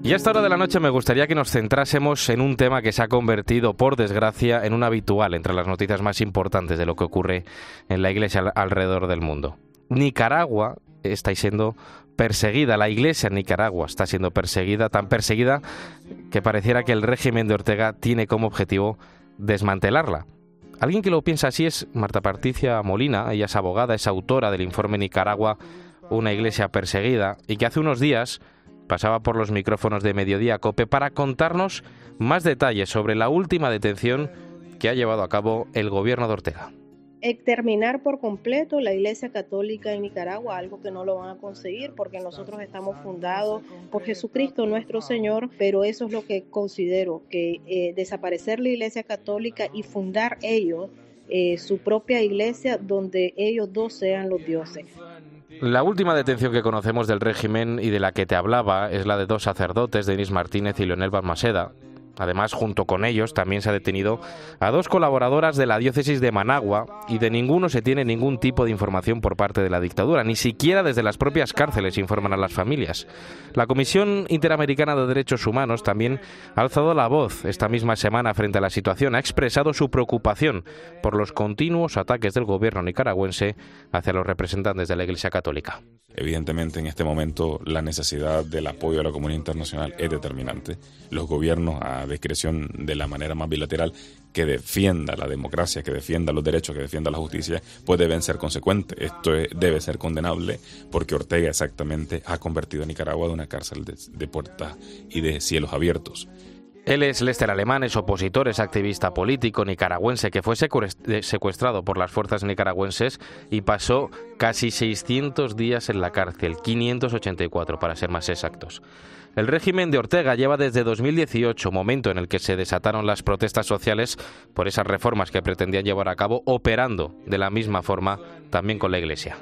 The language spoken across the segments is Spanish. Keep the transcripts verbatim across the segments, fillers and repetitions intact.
Y a esta hora de la noche me gustaría que nos centrásemos en un tema que se ha convertido, por desgracia, en un habitual entre las noticias más importantes de lo que ocurre en la Iglesia alrededor del mundo. Nicaragua está siendo perseguida, la Iglesia en Nicaragua está siendo perseguida, tan perseguida que pareciera que el régimen de Ortega tiene como objetivo desmantelarla. Alguien que lo piensa así es Marta Patricia Molina. Ella es abogada, es autora del informe Nicaragua, una iglesia perseguida, y que hace unos días pasaba por los micrófonos de Mediodía COPE para contarnos más detalles sobre la última detención que ha llevado a cabo el gobierno de Ortega. Exterminar por completo la Iglesia Católica en Nicaragua, algo que no lo van a conseguir porque nosotros estamos fundados por Jesucristo nuestro Señor, pero eso es lo que considero, que eh, desaparecer la Iglesia Católica y fundar ellos eh, su propia iglesia donde ellos dos sean los dioses. La última detención que conocemos del régimen y de la que te hablaba es la de dos sacerdotes, Denis Martínez y Leonel Balmaseda. Además, junto con ellos, también se ha detenido a dos colaboradoras de la diócesis de Managua, y de ninguno se tiene ningún tipo de información por parte de la dictadura, ni siquiera desde las propias cárceles informan a las familias. La Comisión Interamericana de Derechos Humanos también ha alzado la voz esta misma semana frente a la situación, ha expresado su preocupación por los continuos ataques del gobierno nicaragüense hacia los representantes de la Iglesia Católica. Evidentemente, en este momento, la necesidad del apoyo de la comunidad internacional es determinante. Los gobiernos, a discreción de la manera más bilateral, que defienda la democracia, que defienda los derechos, que defienda la justicia, pues deben ser consecuentes. Esto es, debe ser condenable, porque Ortega exactamente ha convertido a Nicaragua de una cárcel de, de puertas y de cielos abiertos. Él es Lester Alemán, es opositor, es activista político nicaragüense que fue secuestrado por las fuerzas nicaragüenses y pasó casi seiscientos días en la cárcel, quinientos ochenta y cuatro para ser más exactos. El régimen de Ortega lleva desde dos mil dieciocho, momento en el que se desataron las protestas sociales por esas reformas que pretendían llevar a cabo, operando de la misma forma también con la Iglesia.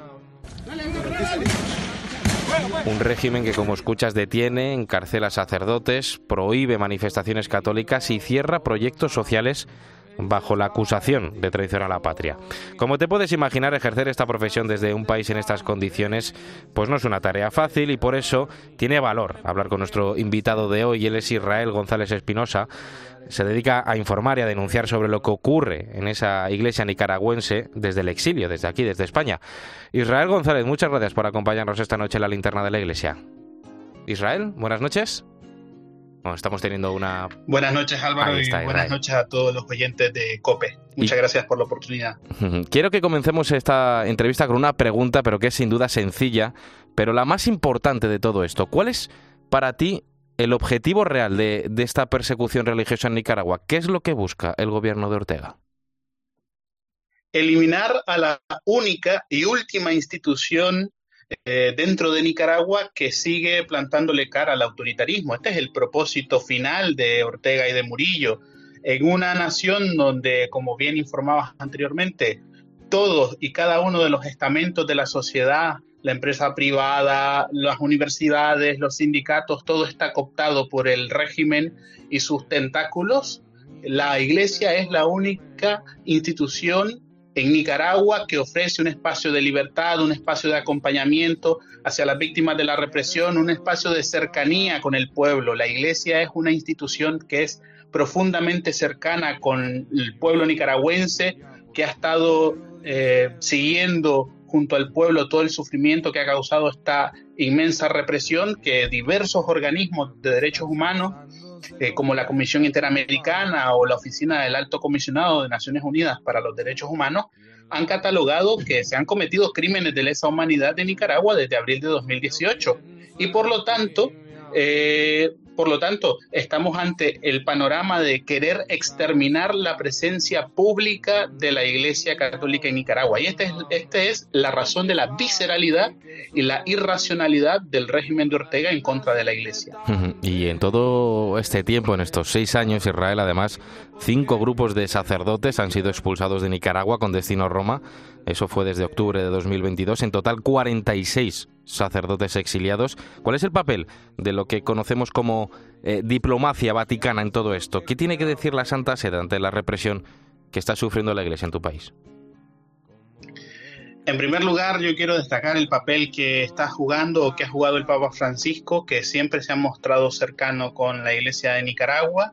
Un régimen que, como escuchas, detiene, encarcela sacerdotes, prohíbe manifestaciones católicas y cierra proyectos sociales bajo la acusación de traición a la patria. Como te puedes imaginar, ejercer esta profesión desde un país en estas condiciones pues no es una tarea fácil, y por eso tiene valor hablar con nuestro invitado de hoy. Él es Israel González Espinosa. Se dedica a informar y a denunciar sobre lo que ocurre en esa iglesia nicaragüense desde el exilio, desde aquí, desde España. Israel González, muchas gracias por acompañarnos esta noche en la linterna de la iglesia. Israel, buenas noches. Bueno, estamos teniendo una... Buenas noches, Álvaro, está, y buenas noches a todos los oyentes de COPE. Muchas y... gracias por la oportunidad. Quiero que comencemos esta entrevista con una pregunta, pero que es sin duda sencilla, pero la más importante de todo esto. ¿Cuál es para ti el objetivo real de, de esta persecución religiosa en Nicaragua? ¿Qué es lo que busca el gobierno de Ortega? Eliminar a la única y última institución eh, dentro de Nicaragua que sigue plantándole cara al autoritarismo. Este es el propósito final de Ortega y de Murillo. En una nación donde, como bien informabas anteriormente, todos y cada uno de los estamentos de la sociedad, la empresa privada, las universidades, los sindicatos, todo está cooptado por el régimen y sus tentáculos. La Iglesia es la única institución en Nicaragua que ofrece un espacio de libertad, un espacio de acompañamiento hacia las víctimas de la represión, un espacio de cercanía con el pueblo. La Iglesia es una institución que es profundamente cercana con el pueblo nicaragüense, que ha estado eh, siguiendo junto al pueblo todo el sufrimiento que ha causado esta inmensa represión, que diversos organismos de derechos humanos, eh, como la Comisión Interamericana o la Oficina del Alto Comisionado de Naciones Unidas para los Derechos Humanos, han catalogado que se han cometido crímenes de lesa humanidad en Nicaragua desde abril de dos mil dieciocho. Y por lo tanto, eh, por lo tanto, estamos ante el panorama de querer exterminar la presencia pública de la Iglesia Católica en Nicaragua. Y esta es, este es la razón de la visceralidad y la irracionalidad del régimen de Ortega en contra de la Iglesia. Y en todo este tiempo, en estos seis años, Israel, además, cinco grupos de sacerdotes han sido expulsados de Nicaragua con destino a Roma. Eso fue desde octubre de dos mil veintidós. En total, cuarenta y seis sacerdotes exiliados. ¿Cuál es el papel de lo que conocemos como eh, diplomacia vaticana en todo esto? ¿Qué tiene que decir la Santa Sede ante la represión que está sufriendo la Iglesia en tu país? En primer lugar, yo quiero destacar el papel que está jugando o que ha jugado el Papa Francisco, que siempre se ha mostrado cercano con la Iglesia de Nicaragua.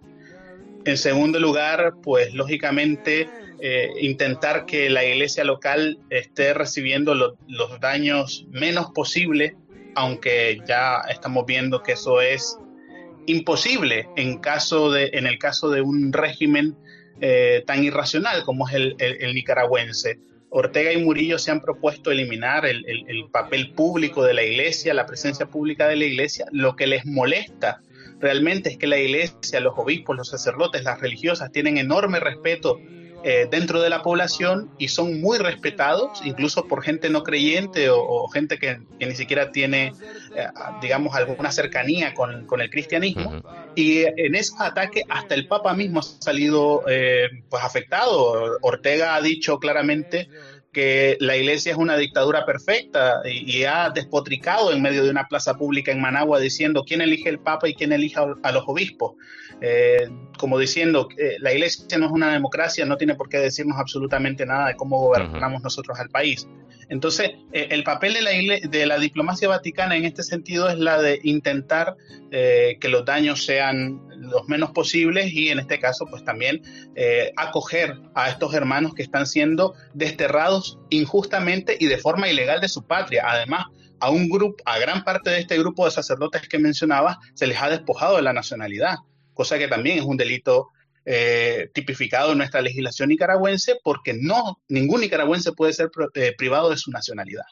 En segundo lugar, pues lógicamente eh, intentar que la iglesia local esté recibiendo lo, los daños menos posibles, aunque ya estamos viendo que eso es imposible en, caso de, en el caso de un régimen eh, tan irracional como es el, el, el nicaragüense. Ortega y Murillo se han propuesto eliminar el, el, el papel público de la iglesia, la presencia pública de la iglesia. Lo que les molesta realmente es que la iglesia, los obispos, los sacerdotes, las religiosas tienen enorme respeto eh, dentro de la población y son muy respetados, incluso por gente no creyente o, o gente que, que ni siquiera tiene, eh, digamos, alguna cercanía con, con el cristianismo. Uh-huh. Y en esos ataques hasta el Papa mismo ha salido eh, pues afectado. Ortega ha dicho claramente que la iglesia es una dictadura perfecta y, y ha despotricado en medio de una plaza pública en Managua diciendo quién elige el Papa y quién elige a, a los obispos. Eh, como diciendo, eh, la iglesia no es una democracia, no tiene por qué decirnos absolutamente nada de cómo gobernamos uh-huh. nosotros al país. Entonces, eh, el papel de la, igle- de la diplomacia vaticana en este sentido es la de intentar eh, que los daños sean los menos posibles y en este caso pues también eh, acoger a estos hermanos que están siendo desterrados injustamente y de forma ilegal de su patria. Además, a un grupo, a gran parte de este grupo de sacerdotes que mencionabas se les ha despojado de la nacionalidad, cosa que también es un delito Eh, tipificado en nuestra legislación nicaragüense, porque no, ningún nicaragüense puede ser eh, privado de su nacionalidad.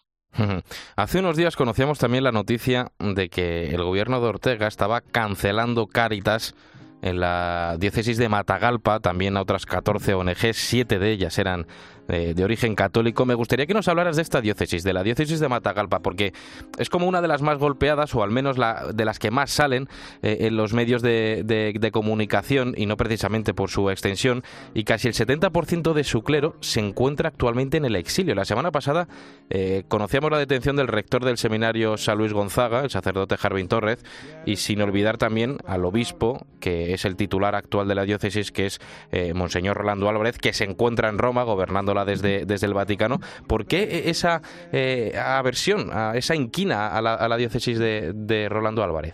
Hace unos días conocíamos también la noticia de que el gobierno de Ortega estaba cancelando Cáritas en la diócesis de Matagalpa, también a otras catorce O N Ges, siete de ellas eran de, de origen católico. Me gustaría que nos hablaras de esta diócesis, de la diócesis de Matagalpa, porque es como una de las más golpeadas, o al menos la, de las que más salen eh, en los medios de, de, de comunicación, y no precisamente por su extensión, y casi el setenta por ciento de su clero se encuentra actualmente en el exilio. La semana pasada eh, conocíamos la detención del rector del seminario San Luis Gonzaga, el sacerdote Jarvin Torres, y sin olvidar también al obispo, que es el titular actual de la diócesis, que es eh, Monseñor Rolando Álvarez, que se encuentra en Roma gobernándola desde, desde el Vaticano. ¿Por qué esa eh, aversión, a esa inquina a la, a la diócesis de, de Rolando Álvarez?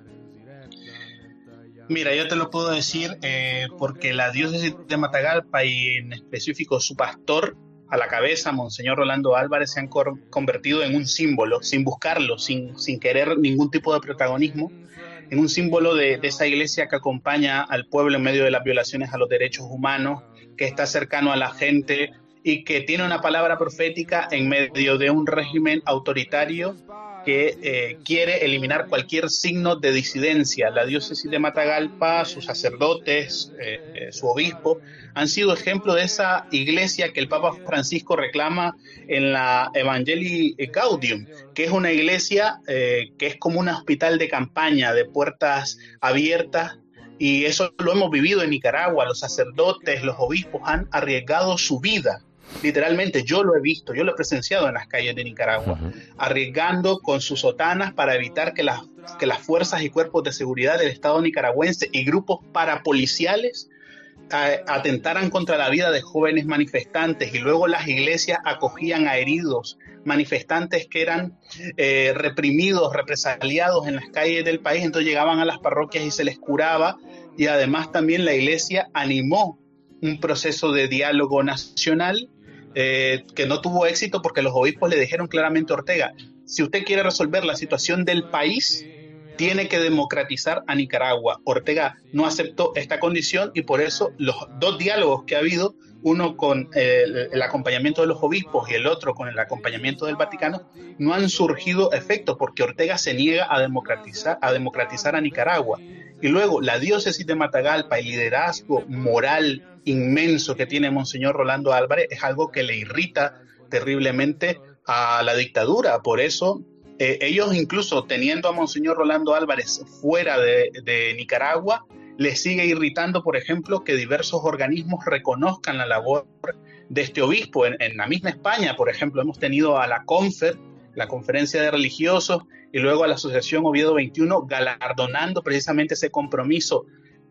Mira, yo te lo puedo decir eh, porque la diócesis de Matagalpa y en específico su pastor a la cabeza, Monseñor Rolando Álvarez, se han cor- convertido en un símbolo, sin buscarlo, sin, sin querer ningún tipo de protagonismo, en un símbolo de, de esa iglesia que acompaña al pueblo en medio de las violaciones a los derechos humanos, que está cercano a la gente y que tiene una palabra profética en medio de un régimen autoritario que eh, quiere eliminar cualquier signo de disidencia. La diócesis de Matagalpa, sus sacerdotes, eh, eh, su obispo, han sido ejemplo de esa iglesia que el Papa Francisco reclama en la Evangelii Gaudium, que es una iglesia eh, que es como un hospital de campaña, de puertas abiertas, y eso lo hemos vivido en Nicaragua. Los sacerdotes, los obispos han arriesgado su vida. Literalmente, yo lo he visto, yo lo he presenciado en las calles de Nicaragua, uh-huh. arriesgando con sus sotanas para evitar que las, que las fuerzas y cuerpos de seguridad del Estado nicaragüense y grupos parapoliciales eh, atentaran contra la vida de jóvenes manifestantes, y luego las iglesias acogían a heridos manifestantes que eran eh, reprimidos, represaliados en las calles del país. Entonces llegaban a las parroquias y se les curaba, y además también la iglesia animó un proceso de diálogo nacional Eh, que no tuvo éxito porque los obispos le dijeron claramente a Ortega: si usted quiere resolver la situación del país, tiene que democratizar a Nicaragua. Ortega no aceptó esta condición, y por eso los dos diálogos que ha habido, uno con eh, el, el acompañamiento de los obispos y el otro con el acompañamiento del Vaticano, no han surgido efectos porque Ortega se niega a democratizar, a democratizar a Nicaragua. Y luego la diócesis de Matagalpa, el liderazgo moral inmenso que tiene Monseñor Rolando Álvarez, es algo que le irrita terriblemente a la dictadura. Por eso eh, ellos, incluso teniendo a Monseñor Rolando Álvarez fuera de, de Nicaragua, les sigue irritando, por ejemplo, que diversos organismos reconozcan la labor de este obispo. En, en la misma España, por ejemplo, hemos tenido a la CONFER, la Conferencia de Religiosos, y luego a la Asociación Oviedo veintiuno, galardonando precisamente ese compromiso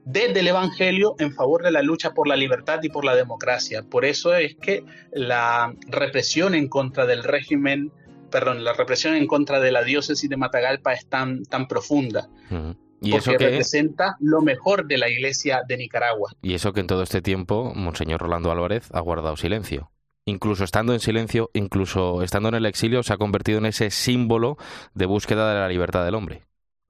desde el Evangelio en favor de la lucha por la libertad y por la democracia. Por eso es que la represión en contra del régimen, perdón, la represión en contra de la diócesis de Matagalpa es tan, tan profunda. Uh-huh. ¿Y porque eso que representa lo mejor de la Iglesia de Nicaragua. Y eso que en todo este tiempo Monseñor Rolando Álvarez ha guardado silencio. Incluso estando en silencio, incluso estando en el exilio, se ha convertido en ese símbolo de búsqueda de la libertad del hombre.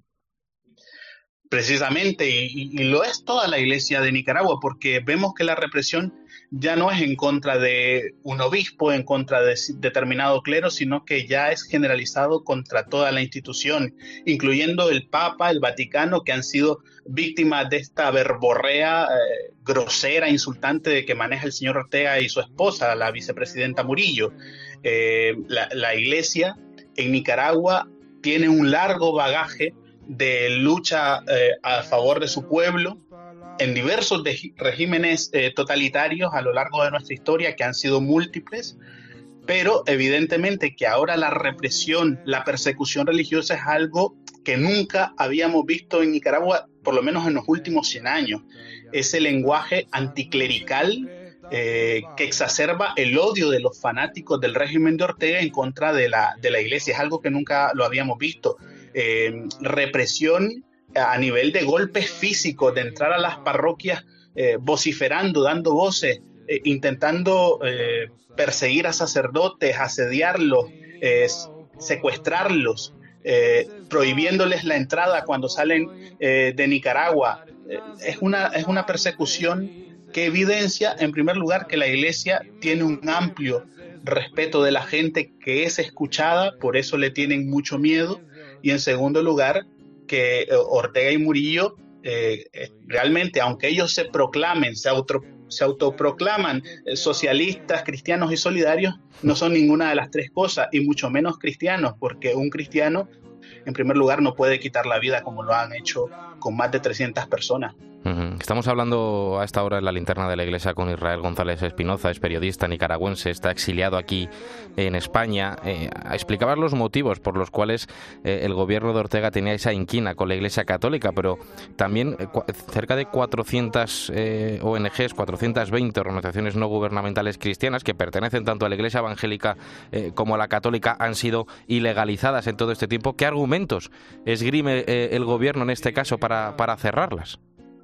Precisamente, y, y lo es toda la Iglesia de Nicaragua, porque vemos que la represión ya no es en contra de un obispo, en contra de determinado clero, sino que ya es generalizado contra toda la institución, incluyendo el Papa, el Vaticano, que han sido víctimas de esta verborrea eh, grosera, insultante de que maneja el señor Ortega y su esposa, la vicepresidenta Murillo. Eh, la, la Iglesia en Nicaragua tiene un largo bagaje de lucha eh, a favor de su pueblo en diversos de, regímenes eh, totalitarios a lo largo de nuestra historia, que han sido múltiples, pero evidentemente que ahora la represión, la persecución religiosa es algo que nunca habíamos visto en Nicaragua, por lo menos en los últimos cien años. Ese lenguaje anticlerical eh, que exacerba el odio de los fanáticos del régimen de Ortega en contra de la, de la Iglesia, es algo que nunca lo habíamos visto. Eh, represión a nivel de golpes físicos, de entrar a las parroquias eh, vociferando, dando voces, eh, intentando eh, perseguir a sacerdotes, asediarlos, eh, secuestrarlos, eh, prohibiéndoles la entrada cuando salen eh, de Nicaragua. Eh, es una, es una persecución que evidencia, en primer lugar, que la Iglesia tiene un amplio respeto de la gente que es escuchada, por eso le tienen mucho miedo. Y en segundo lugar, que Ortega y Murillo eh, realmente, aunque ellos se proclamen, se, auto, se autoproclaman eh, socialistas, cristianos y solidarios, no son ninguna de las tres cosas, y mucho menos cristianos, porque un cristiano, en primer lugar, no puede quitar la vida como lo han hecho con más de trescientas personas. Estamos hablando a esta hora en la linterna de la iglesia con Israel González Espinoza, es periodista nicaragüense, está exiliado aquí en España. Eh, explicaba los motivos por los cuales eh, el gobierno de Ortega tenía esa inquina con la Iglesia Católica, pero también eh, cu- cerca de cuatrocientas eh, O N Ges, cuatrocientas veinte organizaciones no gubernamentales cristianas que pertenecen tanto a la Iglesia evangélica eh, como a la católica han sido ilegalizadas en todo este tiempo. ¿Qué argumentos esgrime eh, el gobierno en este caso para, para cerrarlas?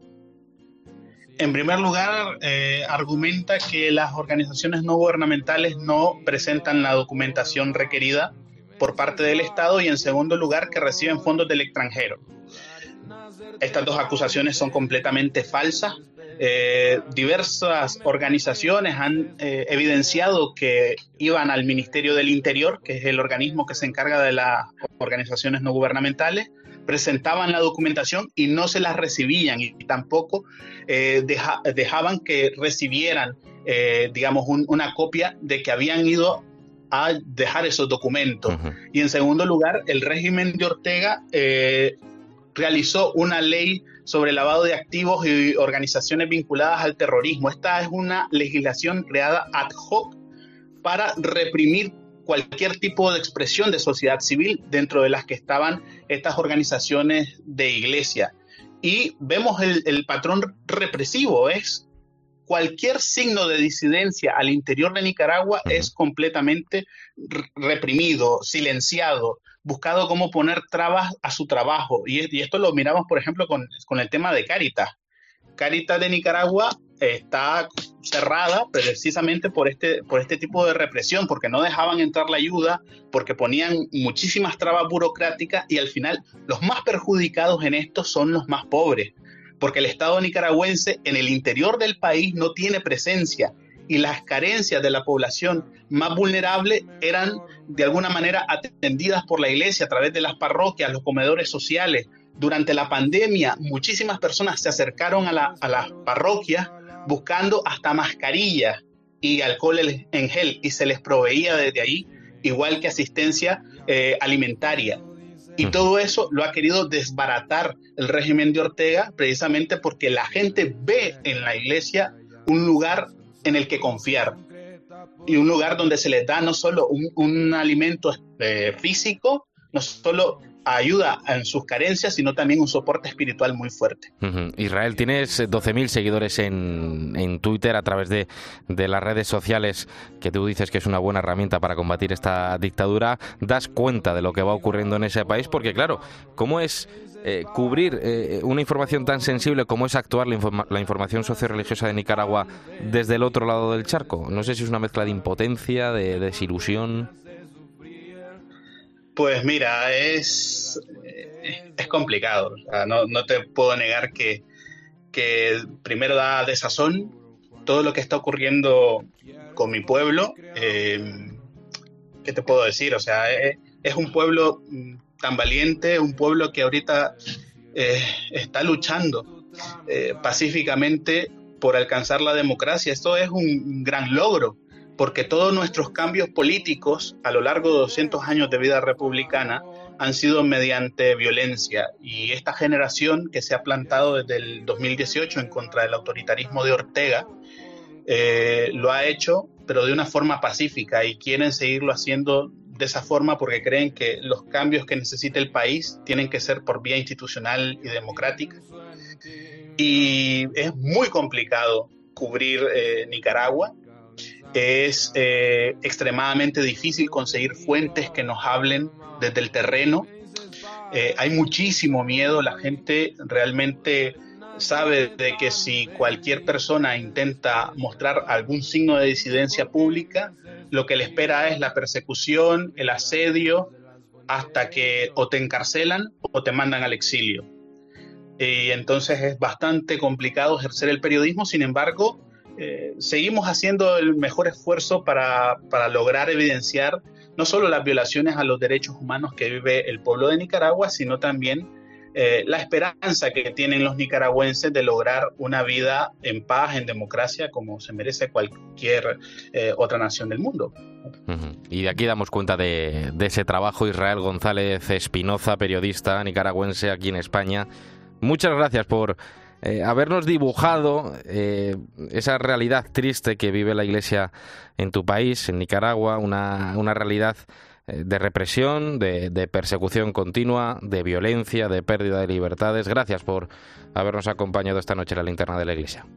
En primer lugar, eh, argumenta que las organizaciones no gubernamentales no presentan la documentación requerida por parte del Estado, y en segundo lugar, que reciben fondos del extranjero. Estas dos acusaciones son completamente falsas. Eh, diversas organizaciones han eh, evidenciado que iban al Ministerio del Interior, que es el organismo que se encarga de las organizaciones no gubernamentales, presentaban la documentación y no se las recibían, y tampoco eh, deja, dejaban que recibieran, eh, digamos, un, una copia de que habían ido a dejar esos documentos. Uh-huh. Y en segundo lugar, el régimen de Ortega eh, realizó una ley sobre lavado de activos y organizaciones vinculadas al terrorismo. Esta es una legislación creada ad hoc para reprimir cualquier tipo de expresión de sociedad civil, dentro de las que estaban estas organizaciones de iglesia. Y vemos el, el patrón represivo, es cualquier signo de disidencia al interior de Nicaragua uh-huh. es completamente reprimido, silenciado, buscado cómo poner trabas a su trabajo. Y, y esto lo miramos, por ejemplo, con, con el tema de Cáritas. Cáritas de Nicaragua está cerrada precisamente por este, por este tipo de represión, porque no dejaban entrar la ayuda, porque ponían muchísimas trabas burocráticas, y al final los más perjudicados en esto son los más pobres, porque el Estado nicaragüense en el interior del país no tiene presencia, y las carencias de la población más vulnerable eran de alguna manera atendidas por la iglesia a través de las parroquias, los comedores sociales. Durante la pandemia, muchísimas personas se acercaron a, la, a las parroquias buscando hasta mascarillas y alcohol en gel, y se les proveía desde ahí, igual que asistencia eh, alimentaria. Y todo eso lo ha querido desbaratar el régimen de Ortega, precisamente porque la gente ve en la iglesia un lugar en el que confiar, y un lugar donde se les da no solo un, un alimento eh, físico, no solo ayuda en sus carencias, sino también un soporte espiritual muy fuerte. Uh-huh. Israel, tienes doce mil seguidores en, en Twitter a través de, de las redes sociales, que tú dices que es una buena herramienta para combatir esta dictadura. Das cuenta de lo que va ocurriendo en ese país, porque claro, ¿cómo es eh, cubrir eh, una información tan sensible como es actuar la, informa- la información socio-religiosa de Nicaragua desde el otro lado del charco? No sé si es una mezcla de impotencia, de, de desilusión. Pues mira, es, es complicado. O sea, no, no te puedo negar que, que primero da desazón todo lo que está ocurriendo con mi pueblo. Eh, ¿Qué te puedo decir? O sea, es, es un pueblo tan valiente, un pueblo que ahorita eh, está luchando eh, pacíficamente por alcanzar la democracia. Esto es un gran logro, porque todos nuestros cambios políticos a lo largo de doscientos años de vida republicana han sido mediante violencia, y esta generación que se ha plantado desde el dos mil dieciocho en contra del autoritarismo de Ortega eh, lo ha hecho, pero de una forma pacífica, y quieren seguirlo haciendo de esa forma porque creen que los cambios que necesita el país tienen que ser por vía institucional y democrática. Y es muy complicado cubrir eh, Nicaragua. Es eh, extremadamente difícil conseguir fuentes que nos hablen desde el terreno. Eh, hay muchísimo miedo. La gente realmente sabe de que si cualquier persona intenta mostrar algún signo de disidencia pública, lo que le espera es la persecución, el asedio, hasta que o te encarcelan o te mandan al exilio. Y entonces es bastante complicado ejercer el periodismo. Sin embargo, Eh, seguimos haciendo el mejor esfuerzo para, para lograr evidenciar no solo las violaciones a los derechos humanos que vive el pueblo de Nicaragua, sino también eh, la esperanza que tienen los nicaragüenses de lograr una vida en paz, en democracia, como se merece cualquier eh, otra nación del mundo. Uh-huh. Y de aquí damos cuenta de, de ese trabajo. Israel González Espinoza, periodista nicaragüense aquí en España. Muchas gracias por Eh, habernos dibujado eh, esa realidad triste que vive la Iglesia en tu país, en Nicaragua, una, una realidad eh, de represión, de, de persecución continua, de violencia, de pérdida de libertades. Gracias por habernos acompañado esta noche en la linterna de la Iglesia.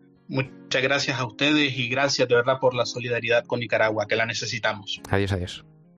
Muchas gracias a ustedes y gracias de verdad por la solidaridad con Nicaragua, que la necesitamos. Adiós, adiós.